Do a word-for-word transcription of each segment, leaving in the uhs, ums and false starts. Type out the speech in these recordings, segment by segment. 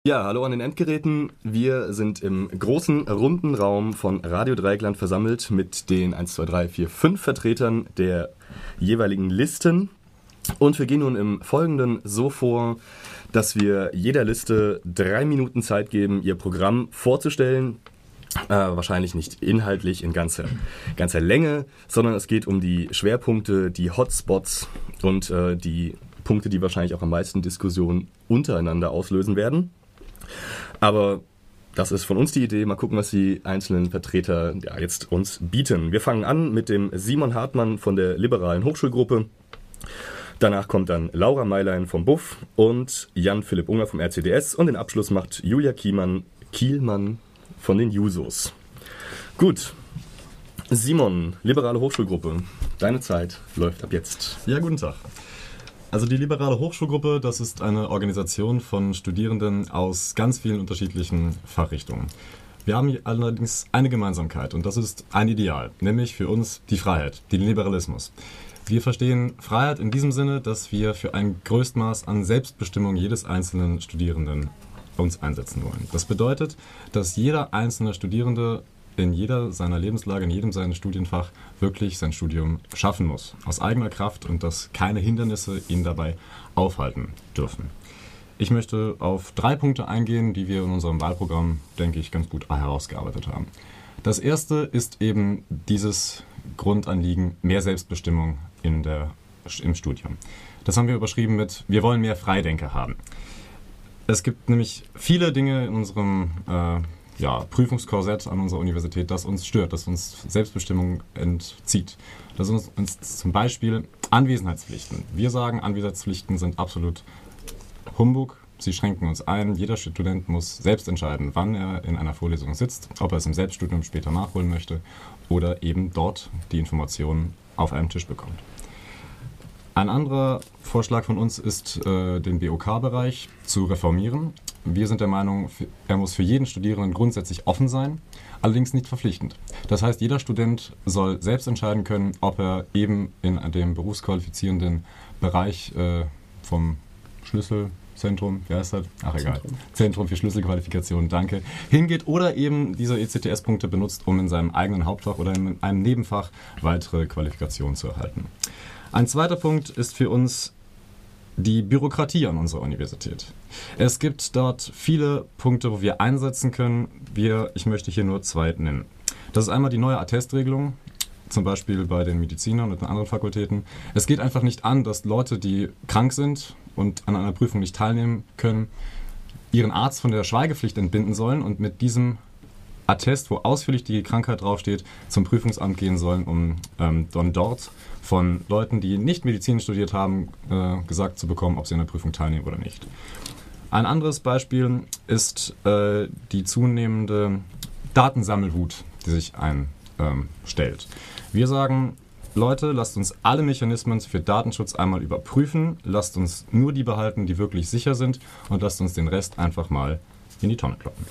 Ja, hallo an den Endgeräten. Wir sind im großen, runden Raum von Radio Dreieckland versammelt mit den eins, zwei, drei, vier, fünf Vertretern der jeweiligen Listen. Und wir gehen nun im Folgenden so vor, dass wir jeder Liste drei Minuten Zeit geben, ihr Programm vorzustellen. Äh, wahrscheinlich nicht inhaltlich in ganzer, ganzer Länge, sondern es geht um die Schwerpunkte, die Hotspots und äh, die Punkte, die wahrscheinlich auch am meisten Diskussionen untereinander auslösen werden. Aber das ist von uns die Idee. Mal gucken, was die einzelnen Vertreter ja, jetzt uns bieten. Wir fangen an mit dem Simon Hartmann von der Liberalen Hochschulgruppe. Danach kommt dann Laura Meilein vom B U F und Jan-Philipp Unger vom R C D S. Und den Abschluss macht Julia Kielmann, Kielmann von den Jusos. Gut. Simon, Liberale Hochschulgruppe. Deine Zeit läuft ab jetzt. Ja, guten Tag. Also die Liberale Hochschulgruppe, das ist eine Organisation von Studierenden aus ganz vielen unterschiedlichen Fachrichtungen. Wir haben allerdings eine Gemeinsamkeit und das ist ein Ideal, nämlich für uns die Freiheit, den Liberalismus. Wir verstehen Freiheit in diesem Sinne, dass wir für ein Größtmaß an Selbstbestimmung jedes einzelnen Studierenden uns einsetzen wollen. Das bedeutet, dass jeder einzelne Studierende in jeder seiner Lebenslage, in jedem seines Studienfach wirklich sein Studium schaffen muss, aus eigener Kraft und dass keine Hindernisse ihn dabei aufhalten dürfen. Ich möchte auf drei Punkte eingehen, die wir in unserem Wahlprogramm, denke ich, ganz gut herausgearbeitet haben. Das erste ist eben dieses Grundanliegen, mehr Selbstbestimmung in der, im Studium. Das haben wir überschrieben mit, wir wollen mehr Freidenker haben. Es gibt nämlich viele Dinge in unserem äh, ja, Prüfungskorsett an unserer Universität, das uns stört, das uns Selbstbestimmung entzieht. Das sind uns, uns zum Beispiel Anwesenheitspflichten. Wir sagen, Anwesenheitspflichten sind absolut Humbug. Sie schränken uns ein. Jeder Student muss selbst entscheiden, wann er in einer Vorlesung sitzt, ob er es im Selbststudium später nachholen möchte oder eben dort die Informationen auf einem Tisch bekommt. Ein anderer Vorschlag von uns ist, äh, den B O K-Bereich zu reformieren. Wir sind der Meinung, er muss für jeden Studierenden grundsätzlich offen sein, allerdings nicht verpflichtend. Das heißt, jeder Student soll selbst entscheiden können, ob er eben in dem berufsqualifizierenden Bereich äh, vom Schlüsselzentrum, wie heißt das? Ach egal, Zentrum, Zentrum für Schlüsselqualifikation, danke, hingeht oder eben diese E C T S-Punkte benutzt, um in seinem eigenen Hauptfach oder in einem Nebenfach weitere Qualifikationen zu erhalten. Ein zweiter Punkt ist für uns die Bürokratie an unserer Universität. Es gibt dort viele Punkte, wo wir einsetzen können. Wir, ich möchte hier nur zwei nennen. Das ist einmal die neue Attestregelung, zum Beispiel bei den Medizinern und den anderen Fakultäten. Es geht einfach nicht an, dass Leute, die krank sind und an einer Prüfung nicht teilnehmen können, ihren Arzt von der Schweigepflicht entbinden sollen und mit diesem Attest, wo ausführlich die Krankheit draufsteht, zum Prüfungsamt gehen sollen, um ähm, dann dort von Leuten, die nicht Medizin studiert haben, äh, gesagt zu bekommen, ob sie an der Prüfung teilnehmen oder nicht. Ein anderes Beispiel ist äh, die zunehmende Datensammelwut, die sich einstellt. Ähm, Wir sagen, Leute, lasst uns alle Mechanismen für Datenschutz einmal überprüfen, lasst uns nur die behalten, die wirklich sicher sind und lasst uns den Rest einfach mal in die Tonne kloppen.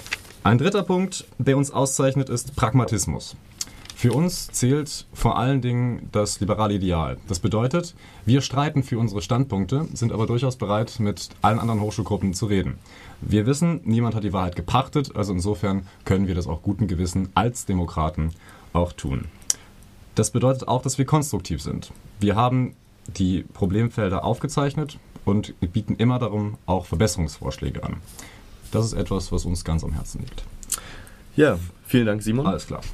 Ein dritter Punkt, der uns auszeichnet, ist Pragmatismus. Für uns zählt vor allen Dingen das liberale Ideal. Das bedeutet, wir streiten für unsere Standpunkte, sind aber durchaus bereit, mit allen anderen Hochschulgruppen zu reden. Wir wissen, niemand hat die Wahrheit gepachtet, also insofern können wir das auch guten Gewissen als Demokraten auch tun. Das bedeutet auch, dass wir konstruktiv sind. Wir haben die Problemfelder aufgezeichnet und bieten immer darum auch Verbesserungsvorschläge an. Das ist etwas, was uns ganz am Herzen liegt. Ja, vielen Dank, Simon. Alles klar.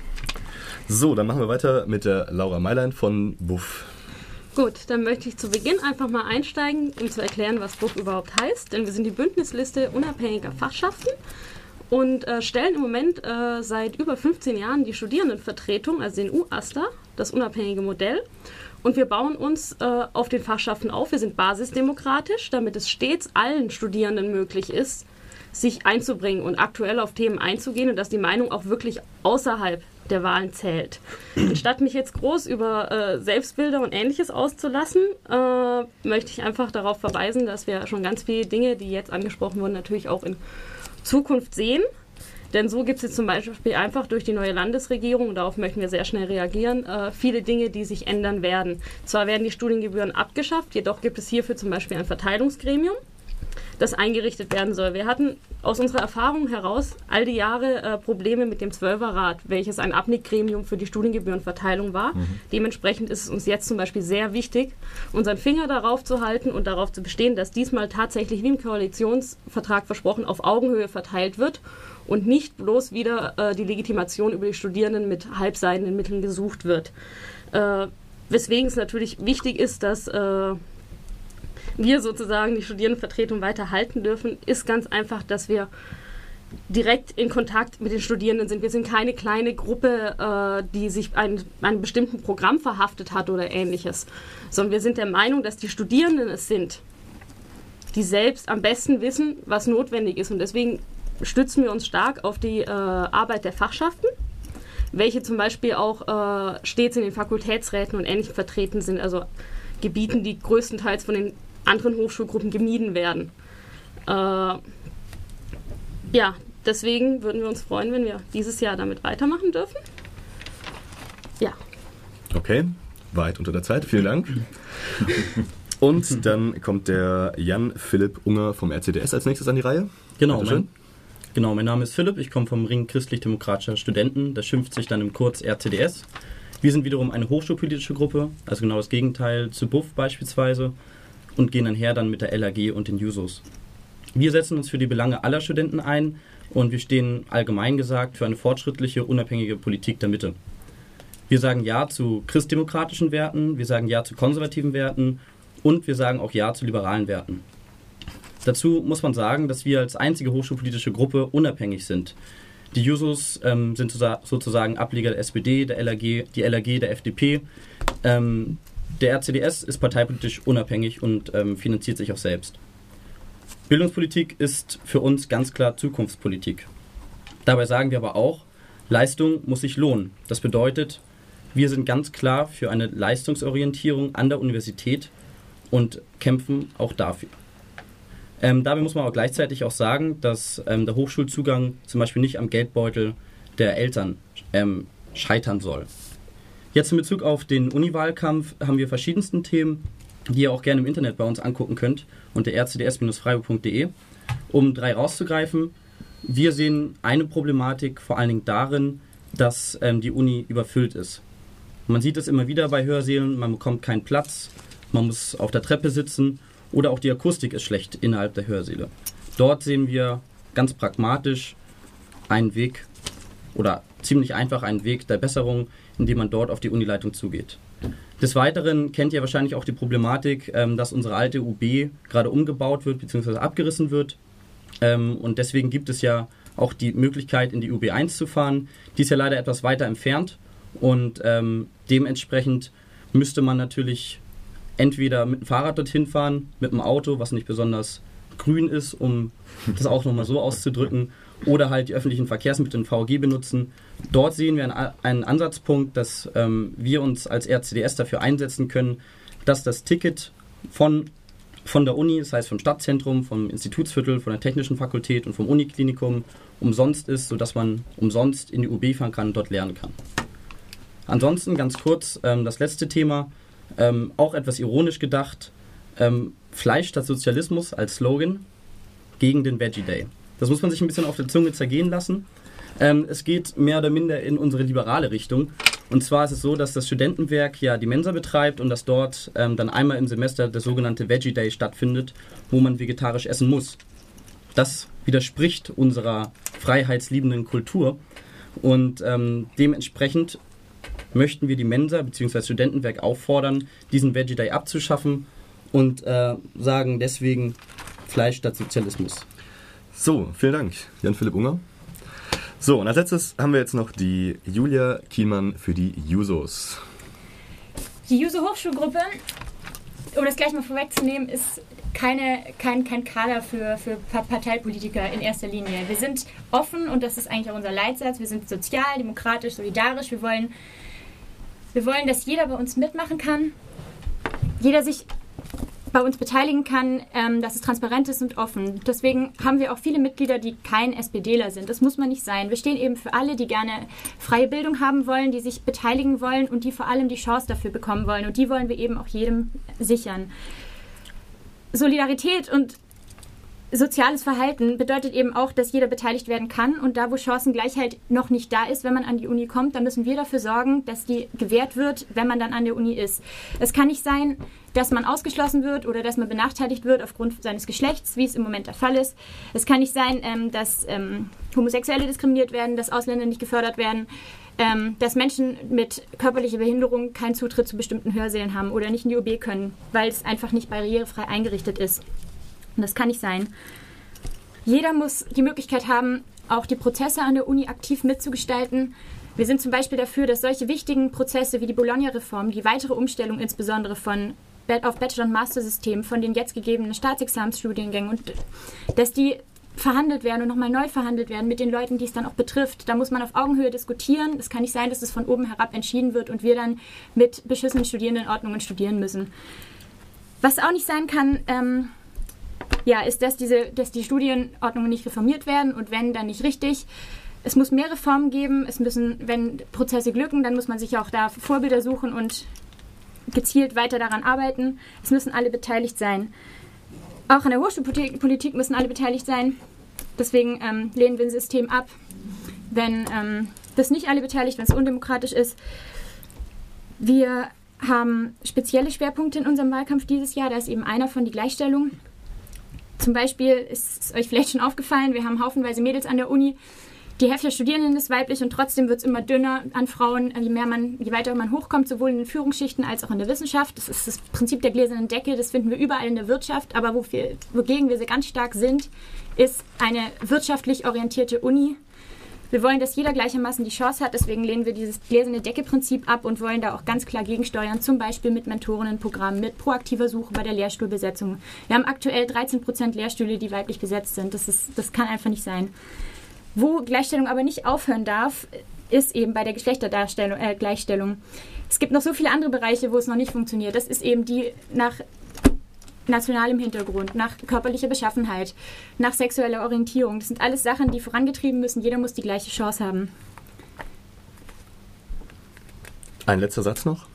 So, dann machen wir weiter mit der Laura Meilein von B U F. Gut, dann möchte ich zu Beginn einfach mal einsteigen, um zu erklären, was B U F überhaupt heißt. Denn wir sind die Bündnisliste unabhängiger Fachschaften und äh, stellen im Moment äh, seit über fünfzehn Jahren die Studierendenvertretung, also den U A S T A, das unabhängige Modell. Und wir bauen uns äh, auf den Fachschaften auf. Wir sind basisdemokratisch, damit es stets allen Studierenden möglich ist, sich einzubringen und aktuell auf Themen einzugehen und dass die Meinung auch wirklich außerhalb der Wahlen zählt. Anstatt mich jetzt groß über äh, Selbstbilder und Ähnliches auszulassen, äh, möchte ich einfach darauf verweisen, dass wir schon ganz viele Dinge, die jetzt angesprochen wurden, natürlich auch in Zukunft sehen. Denn so gibt es jetzt zum Beispiel einfach durch die neue Landesregierung, und darauf möchten wir sehr schnell reagieren, äh, viele Dinge, die sich ändern werden. Zwar werden die Studiengebühren abgeschafft, jedoch gibt es hierfür zum Beispiel ein Verteilungsgremium. das eingerichtet werden soll. Wir hatten aus unserer Erfahrung heraus all die Jahre äh, Probleme mit dem Zwölferrat, welches ein Abnickgremium für die Studiengebührenverteilung war. Mhm. Dementsprechend ist es uns jetzt zum Beispiel sehr wichtig, unseren Finger darauf zu halten und darauf zu bestehen, dass diesmal tatsächlich, wie im Koalitionsvertrag versprochen, auf Augenhöhe verteilt wird und nicht bloß wieder äh, die Legitimation über die Studierenden mit halbseidenen Mitteln gesucht wird. Äh, weswegen es natürlich wichtig ist, dass äh, wir sozusagen die Studierendenvertretung weiter halten dürfen, ist ganz einfach, dass wir direkt in Kontakt mit den Studierenden sind. Wir sind keine kleine Gruppe, äh, die sich ein, einem bestimmten Programm verhaftet hat oder Ähnliches, sondern wir sind der Meinung, dass die Studierenden es sind, die selbst am besten wissen, was notwendig ist. Und deswegen stützen wir uns stark auf die äh, Arbeit der Fachschaften, welche zum Beispiel auch äh, stets in den Fakultätsräten und Ähnlichem vertreten sind, also Gebieten, die größtenteils von den anderen Hochschulgruppen gemieden werden. Äh, ja, deswegen würden wir uns freuen, wenn wir dieses Jahr damit weitermachen dürfen. Ja. Okay, weit unter der Zeit, vielen Dank. Und dann kommt der Jan Philipp Unger vom R C D S als nächstes an die Reihe. Genau, mein, genau, mein Name ist Philipp, ich komme vom Ring Christlich-Demokratischer Studenten, das schimpft sich dann im Kurz R C D S. Wir sind wiederum eine hochschulpolitische Gruppe, also genau das Gegenteil zu B U F beispielsweise, und gehen einher dann mit der L A G und den Jusos. Wir setzen uns für die Belange aller Studenten ein und wir stehen allgemein gesagt für eine fortschrittliche, unabhängige Politik der Mitte. Wir sagen Ja zu christdemokratischen Werten, wir sagen Ja zu konservativen Werten und wir sagen auch Ja zu liberalen Werten. Dazu muss man sagen, dass wir als einzige hochschulpolitische Gruppe unabhängig sind. Die Jusos ähm, sind sozusagen Ableger der S P D, der L A G, die L A G der F D P. Ähm, der R C D S ist parteipolitisch unabhängig und ähm, finanziert sich auch selbst. Bildungspolitik ist für uns ganz klar Zukunftspolitik. Dabei sagen wir aber auch, Leistung muss sich lohnen. Das bedeutet, wir sind ganz klar für eine Leistungsorientierung an der Universität und kämpfen auch dafür. Ähm, dabei muss man auch gleichzeitig auch sagen, dass ähm, der Hochschulzugang zum Beispiel nicht am Geldbeutel der Eltern ähm, scheitern soll. Jetzt in Bezug auf den Uni-Wahlkampf haben wir verschiedensten Themen, die ihr auch gerne im Internet bei uns angucken könnt unter r c d s Bindestrich freiburg punkt d e. Um drei rauszugreifen, wir sehen eine Problematik vor allen Dingen darin, dass ähm, die Uni überfüllt ist. Man sieht es immer wieder bei Hörsälen, man bekommt keinen Platz, man muss auf der Treppe sitzen oder auch die Akustik ist schlecht innerhalb der Hörsäle. Dort sehen wir ganz pragmatisch einen Weg oder ziemlich einfach einen Weg der Besserung, indem man dort auf die Unileitung zugeht. Des Weiteren kennt ihr wahrscheinlich auch die Problematik, ähm, dass unsere alte U B gerade umgebaut wird bzw. abgerissen wird. Ähm, und deswegen gibt es ja auch die Möglichkeit, in die U B eins zu fahren. Die ist ja leider etwas weiter entfernt und ähm, dementsprechend müsste man natürlich entweder mit dem Fahrrad dorthin fahren, mit dem Auto, was nicht besonders grün ist, um das auch nochmal so auszudrücken, oder halt die öffentlichen Verkehrsmittel in V W G benutzen. Dort sehen wir einen, einen Ansatzpunkt, dass ähm, wir uns als R C D S dafür einsetzen können, dass das Ticket von, von der Uni, das heißt vom Stadtzentrum, vom Institutsviertel, von der Technischen Fakultät und vom Uniklinikum umsonst ist, sodass man umsonst in die U B fahren kann und dort lernen kann. Ansonsten ganz kurz ähm, das letzte Thema, ähm, auch etwas ironisch gedacht, ähm, Fleisch statt Sozialismus als Slogan gegen den Veggie Day. Das muss man sich ein bisschen auf der Zunge zergehen lassen. Ähm, es geht mehr oder minder in unsere liberale Richtung. Und zwar ist es so, dass das Studentenwerk ja die Mensa betreibt und dass dort ähm, dann einmal im Semester der sogenannte Veggie Day stattfindet, wo man vegetarisch essen muss. Das widerspricht unserer freiheitsliebenden Kultur und ähm, dementsprechend möchten wir die Mensa bzw. Studentenwerk auffordern, diesen Veggie Day abzuschaffen und äh, sagen deswegen Fleisch statt Sozialismus. So, vielen Dank, Jan Philipp Unger. So, und als letztes haben wir jetzt noch die Julia Kielmann für die Jusos. Die Juso-Hochschulgruppe, um das gleich mal vorwegzunehmen, ist keine, kein, kein Kader für, für Parteipolitiker in erster Linie. Wir sind offen und das ist eigentlich auch unser Leitsatz. Wir sind sozial, demokratisch, solidarisch. Wir wollen, wir wollen, dass jeder bei uns mitmachen kann, jeder sich bei uns beteiligen kann, ähm, dass es transparent ist und offen. Deswegen haben wir auch viele Mitglieder, die kein SPDler sind. Das muss man nicht sein. Wir stehen eben für alle, die gerne freie Bildung haben wollen, die sich beteiligen wollen und die vor allem die Chance dafür bekommen wollen. Und die wollen wir eben auch jedem sichern. Solidarität und soziales Verhalten bedeutet eben auch, dass jeder beteiligt werden kann und da, wo Chancengleichheit noch nicht da ist, wenn man an die Uni kommt, dann müssen wir dafür sorgen, dass die gewährt wird, wenn man dann an der Uni ist. Es kann nicht sein, dass man ausgeschlossen wird oder dass man benachteiligt wird aufgrund seines Geschlechts, wie es im Moment der Fall ist. Es kann nicht sein, ähm, dass ähm, Homosexuelle diskriminiert werden, dass Ausländer nicht gefördert werden, ähm, dass Menschen mit körperlicher Behinderung keinen Zutritt zu bestimmten Hörsälen haben oder nicht in die O B können, weil es einfach nicht barrierefrei eingerichtet ist. Und das kann nicht sein. Jeder muss die Möglichkeit haben, auch die Prozesse an der Uni aktiv mitzugestalten. Wir sind zum Beispiel dafür, dass solche wichtigen Prozesse wie die Bologna-Reform, die weitere Umstellung insbesondere von auf Bachelor- und Master-System, von den jetzt gegebenen Staatsexamensstudiengängen, und dass die verhandelt werden und nochmal neu verhandelt werden mit den Leuten, die es dann auch betrifft. Da muss man auf Augenhöhe diskutieren. Es kann nicht sein, dass es von oben herab entschieden wird und wir dann mit beschissenen Studierendenordnungen studieren müssen. Was auch nicht sein kann, ähm, ja, ist, dass, diese, dass die Studienordnungen nicht reformiert werden und wenn, dann nicht richtig. Es muss mehr Reformen geben. Es müssen, wenn Prozesse glücken, dann muss man sich auch da Vorbilder suchen und gezielt weiter daran arbeiten. Es müssen alle beteiligt sein. Auch an der Hochschulpolitik müssen alle beteiligt sein. Deswegen ähm, lehnen wir ein System ab, wenn ähm, das nicht alle beteiligt, wenn es undemokratisch ist. Wir haben spezielle Schwerpunkte in unserem Wahlkampf dieses Jahr. Da ist eben einer von die Gleichstellung. Zum Beispiel ist es euch vielleicht schon aufgefallen, wir haben haufenweise Mädels an der Uni. Die Hälfte der Studierenden ist weiblich und trotzdem wird es immer dünner an Frauen, je mehr man, je weiter man hochkommt, sowohl in den Führungsschichten als auch in der Wissenschaft. Das ist das Prinzip der gläsernen Decke, das finden wir überall in der Wirtschaft, aber wo wir, wogegen wir sehr ganz stark sind, ist eine wirtschaftlich orientierte Uni. Wir wollen, dass jeder gleichermaßen die Chance hat, deswegen lehnen wir dieses gläserne Decke-Prinzip ab und wollen da auch ganz klar gegensteuern, zum Beispiel mit Mentorinnenprogrammen, mit proaktiver Suche bei der Lehrstuhlbesetzung. Wir haben aktuell dreizehn Prozent Lehrstühle, die weiblich besetzt sind. Das ist, das kann einfach nicht sein. Wo Gleichstellung aber nicht aufhören darf, ist eben bei der Geschlechterdarstellung, äh, Gleichstellung. Es gibt noch so viele andere Bereiche, wo es noch nicht funktioniert. Das ist eben die nach nationalem Hintergrund, nach körperlicher Beschaffenheit, nach sexueller Orientierung. Das sind alles Sachen, die vorangetrieben müssen. Jeder muss die gleiche Chance haben. Ein letzter Satz noch.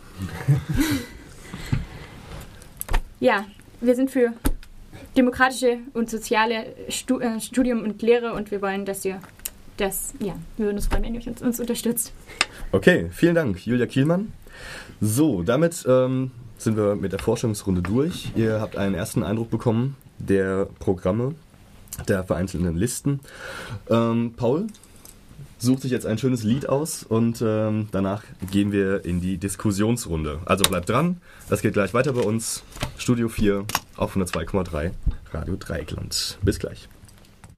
Ja, wir sind für demokratische und soziale Stu- äh, Studium und Lehre und wir wollen, dass ihr das, ja, wir würden uns freuen, wenn ihr uns, uns unterstützt. Okay, vielen Dank, Julia Kielmann. So, damit ähm, sind wir mit der Vorstellungsrunde durch. Ihr habt einen ersten Eindruck bekommen der Programme, der vereinzelten Listen. Ähm, Paul sucht sich jetzt ein schönes Lied aus und ähm, danach gehen wir in die Diskussionsrunde. Also bleibt dran, das geht gleich weiter bei uns. Studio vier auf hundertzwei Komma drei Radio Dreieckland. Bis gleich.